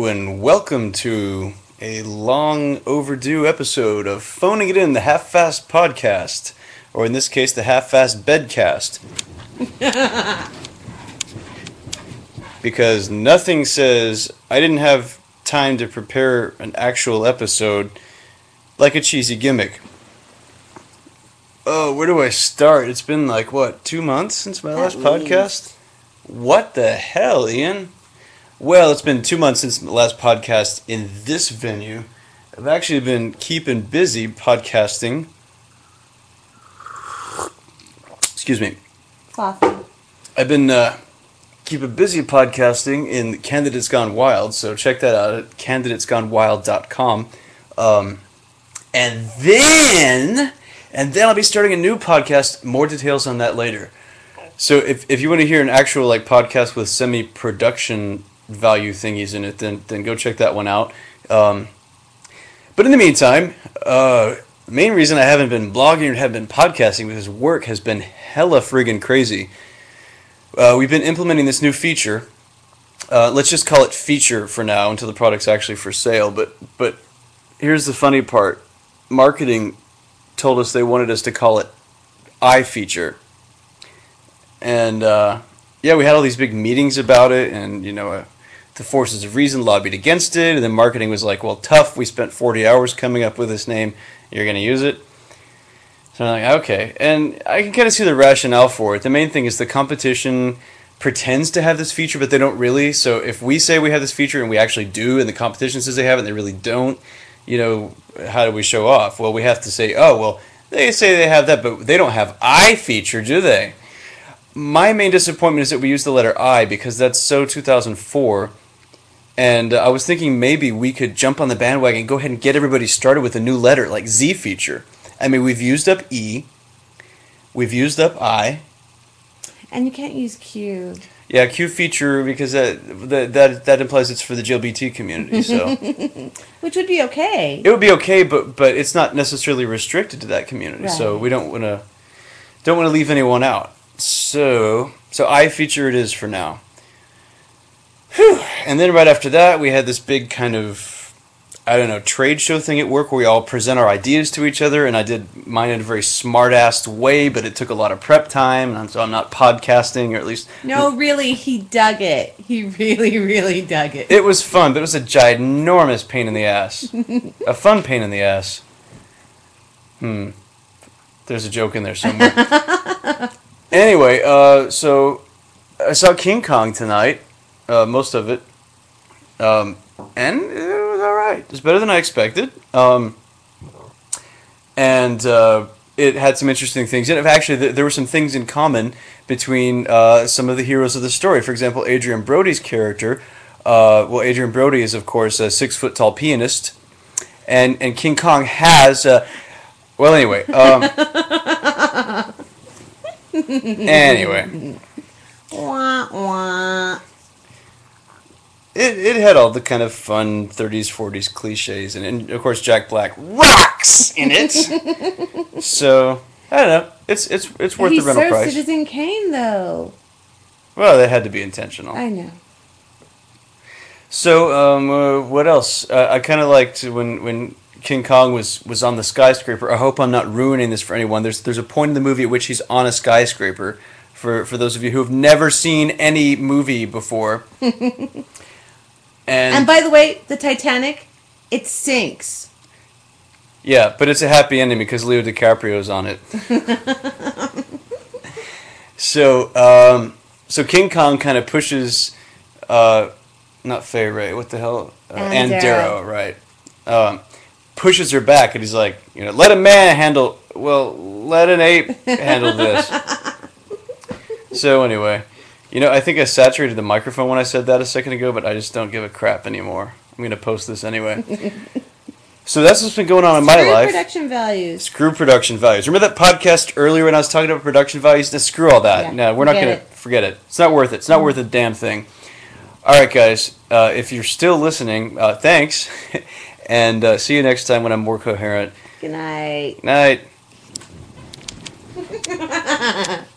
Hello and welcome to a long overdue episode of Phoning It In, the Half-Fast Podcast, or in this case, the Half-Fast Bedcast. Because nothing says I didn't have time to prepare an actual episode like a cheesy gimmick. Oh, where do I start? It's been 2 months since my last podcast? What the hell, Ian? Well, it's been 2 months since the last podcast in this venue. I've actually been keeping busy podcasting. Excuse me. Coffee. I've been keeping busy podcasting in Candidates Gone Wild, so check that out at candidatesgonewild.com. And then I'll be starting a new podcast. More details on that later. So if you want to hear an actual podcast with semi-production value thingies in it, then go check that one out. But in the meantime, the main reason I haven't been blogging or haven't been podcasting because work has been hella friggin' crazy. We've been implementing this new feature. Let's just call it feature for now until the product's actually for sale. But here's the funny part. Marketing told us they wanted us to call it iFeature. And we had all these big meetings about it, and the forces of reason lobbied against it, and then marketing was like, well, tough, we spent 40 hours coming up with this name, you're going to use it? So I'm like, okay. And I can kind of see the rationale for it. The main thing is the competition pretends to have this feature, but they don't really. So if we say we have this feature and we actually do, and the competition says they have it and they really don't, how do we show off? Well, we have to say, oh, well, they say they have that, but they don't have iFeature, do they? My main disappointment is that we use the letter I because that's so 2004. And I was thinking maybe we could jump on the bandwagon and go ahead and get everybody started with a new letter, like Z feature. I mean, we've used up E. We've used up I. And you can't use Q. Yeah, Q feature because that implies it's for the LGBT community. So, which would be okay. It would be okay, but it's not necessarily restricted to that community. Right. So we don't want to leave anyone out. So I feature it is for now. Whew. And then right after that, we had this big kind of, trade show thing at work where we all present our ideas to each other, and I did mine in a very smart-assed way, but it took a lot of prep time, and so I'm not podcasting, or at least... No, really, he dug it. He really, really dug it. It was fun, but it was a ginormous pain in the ass. A fun pain in the ass. There's a joke in there somewhere. Anyway, so I saw King Kong tonight, most of it, and it was alright. It was better than I expected, and it had some interesting things in it. Actually, there were some things in common between some of the heroes of the story. For example, Adrian Brody's character, Adrian Brody is, of course, a 6-foot-tall pianist, and King Kong has, anyway... Anyway. Wah, wah. It had all the kind of fun 30s, 40s cliches, and of course Jack Black rocks in it. So, I don't know. It's worth the rental price. He served Citizen Kane, though. Well, that had to be intentional. I know. So, what else? I kind of liked when King Kong was on the skyscraper. I hope I'm not ruining this for anyone. There's a point in the movie at which he's on a skyscraper. For those of you who have never seen any movie before. And by the way, the Titanic, it sinks. Yeah, but it's a happy ending because Leo DiCaprio's on it. So King Kong kind of pushes, not Fay Ray, what the hell? Ann Darrow, right. Pushes her back, and he's like, let a man handle, let an ape handle this. So anyway, I think I saturated the microphone when I said that a second ago, but I just don't give a crap anymore. I'm going to post this anyway. So that's what's been going on in my life. Screw production values. Screw production values. Remember that podcast earlier when I was talking about production values? Now, screw all that. Yeah, no, we're not going to forget it. It's not worth it. It's not worth a damn thing. All right, guys. If you're still listening, thanks. And see you next time when I'm more coherent. Good night. Night.